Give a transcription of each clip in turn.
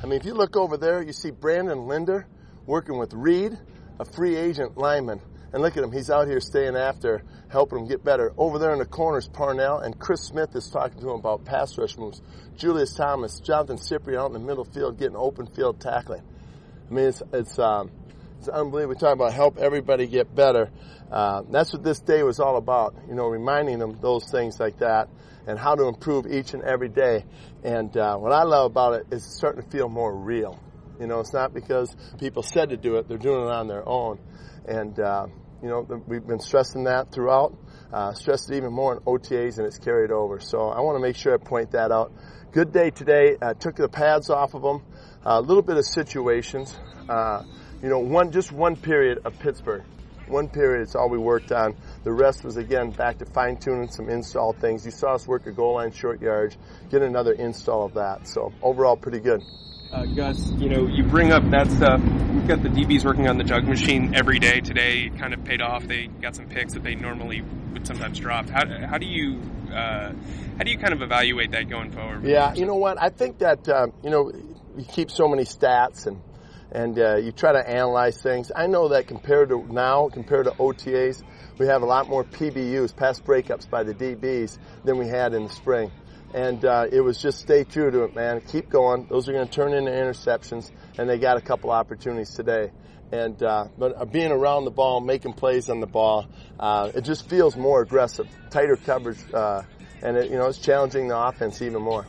mean, if you look over there, you see Brandon Linder working with Reed, a free agent lineman. And look at him. He's out here staying after, helping him get better. Over there in the corners, Parnell, and Chris Smith is talking to him about pass rush moves. Julius Thomas, Jonathan Cyprian out in the middle field getting open field tackling. I mean, it's unbelievable. We talk about help everybody get better. That's what this day was all about, reminding them those things like that and how to improve each and every day. And what I love about it is it's starting to feel more real. It's not because people said to do it. They're doing it on their own. And, we've been stressing that throughout, stressed it even more in OTAs, and it's carried over. So I want to make sure I point that out. Good day today. Took the pads off of them. A little bit of situations. Just one period of Pittsburgh. One period, it's all we worked on. The rest was, again, back to fine-tuning some install things. You saw us work a goal line short yards, get another install of that. So overall, pretty good. Gus, you bring up that stuff. We've got the DBs working on the jug machine every day. Today it kind of paid off. They got some picks that they normally would sometimes drop. How do you kind of evaluate that going forward? Yeah, you know what? I think that you keep so many stats and you try to analyze things. I know that compared to OTAs, we have a lot more PBUs, pass breakups by the DBs, than we had in the spring. And it was just stay true to it, man. Keep going. Those are going to turn into interceptions, and they got a couple opportunities today. And but being around the ball, making plays on the ball, it just feels more aggressive, tighter coverage, and it's challenging the offense even more.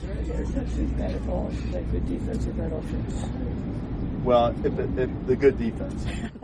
Well, the good defense.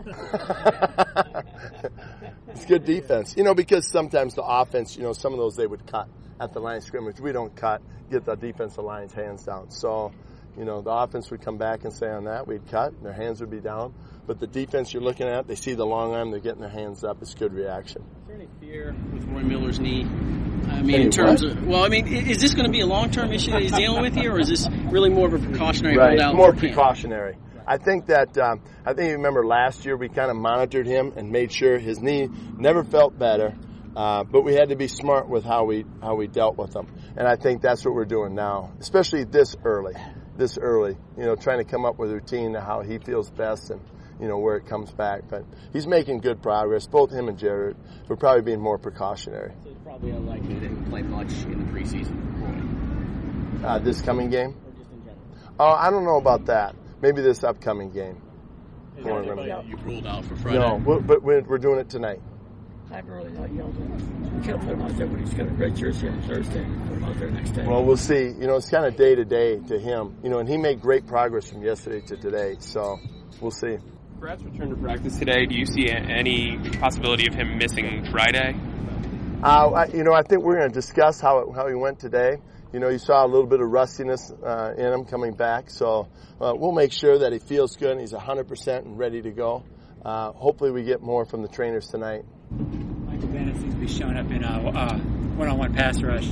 It's good defense. Because sometimes the offense, some of those they would cut at the line of scrimmage. We don't cut, get the defensive line's hands down. So, the offense would come back and say on that, we'd cut, their hands would be down. But the defense you're looking at, they see the long arm, they're getting their hands up. It's good reaction. Is there any fear with Roy Miller's knee? I mean, in terms of, is this going to be a long-term issue that he's dealing with here, or is this really more of a precautionary holdout? More precautionary. I think you remember last year we kind of monitored him and made sure his knee never felt better, but we had to be smart with how we dealt with him. And I think that's what we're doing now, especially this early, trying to come up with a routine to how he feels best and, where it comes back. But he's making good progress, both him and Jared. We're probably being more precautionary. So it's probably unlikely that he'll play much in the preseason. This coming game? Or just in general? Oh, I don't know about that. Maybe this upcoming game. Is there anybody you've ruled out for Friday? No, but we're doing it tonight. I've really not yelled at him. We can't put him out there, but he's got a great jersey on Thursday. Put him out there next day. Well, we'll see. It's kind of day to day to him. And he made great progress from yesterday to today. So we'll see. Brad's return to practice today. Do you see any possibility of him missing Friday? I think we're going to discuss how he went today. You saw a little bit of rustiness in him coming back. So we'll make sure that he feels good and he's 100% and ready to go. Hopefully we get more from the trainers tonight. Michael Bennett seems to be showing up in a one-on-one pass rush.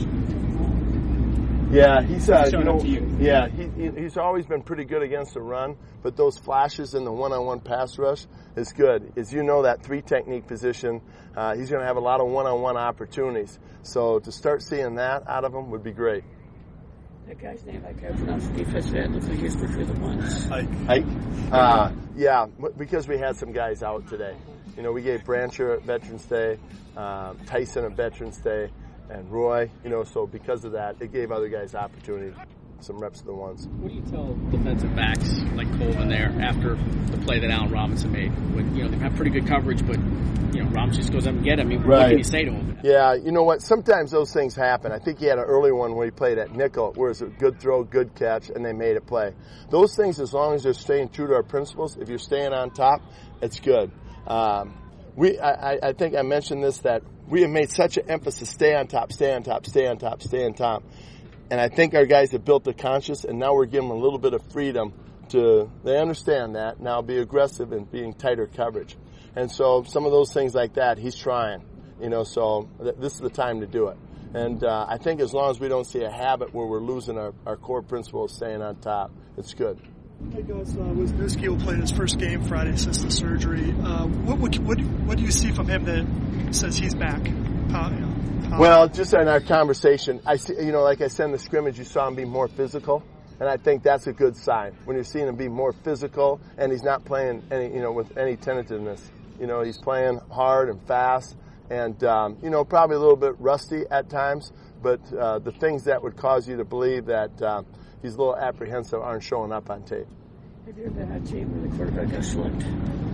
Yeah, he's he's always been pretty good against the run, but those flashes in the one-on-one pass rush is good. As that 3 technique position, he's going to have a lot of one-on-one opportunities. So to start seeing that out of him would be great. That guy's name, I can't pronounce the defensive end. Looks like he's between the ones. Ike? Yeah, because we had some guys out today. We gave Brancher at Veterans Day, Tyson at Veterans Day, and Roy, so because of that, it gave other guys opportunity, some reps of the ones. What do you tell defensive backs like Colvin there after the play that Allen Robinson made? When, they have pretty good coverage, but, Robinson just goes up and get him. What can you say to him? Yeah, you know what? Sometimes those things happen. I think he had an early one where he played at nickel, where it's a good throw, good catch, and they made it play. Those things, as long as they're staying true to our principles, if you're staying on top, it's good. I think I mentioned this, that we have made such an emphasis, stay on top, stay on top, stay on top, stay on top. And I think our guys have built the conscience, and now we're giving them a little bit of freedom they understand that, now be aggressive in being tighter coverage. And so some of those things like that, he's trying, so this is the time to do it. And I think as long as we don't see a habit where we're losing our core principle of staying on top, it's good. Hey guys, Wisniewski will play his first game Friday since the surgery. What do you see from him that says he's back? Well, just in our conversation, I see, like I said in the scrimmage, you saw him be more physical. And I think that's a good sign when you're seeing him be more physical and he's not playing with any tentativeness. He's playing hard and fast and, probably a little bit rusty at times, but the things that would cause you to believe that he's a little apprehensive aren't showing up on tape. Have you ever been on a team where the quarterback got slipped?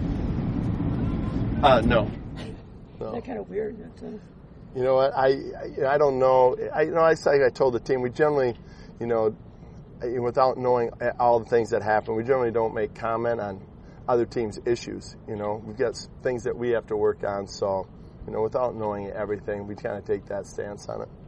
No. Isn't that kind of weird? You know what? I don't know. I told the team we generally, without knowing all the things that happen, we generally don't make comment on other teams' issues. We've got things that we have to work on. So, without knowing everything, we kind of take that stance on it.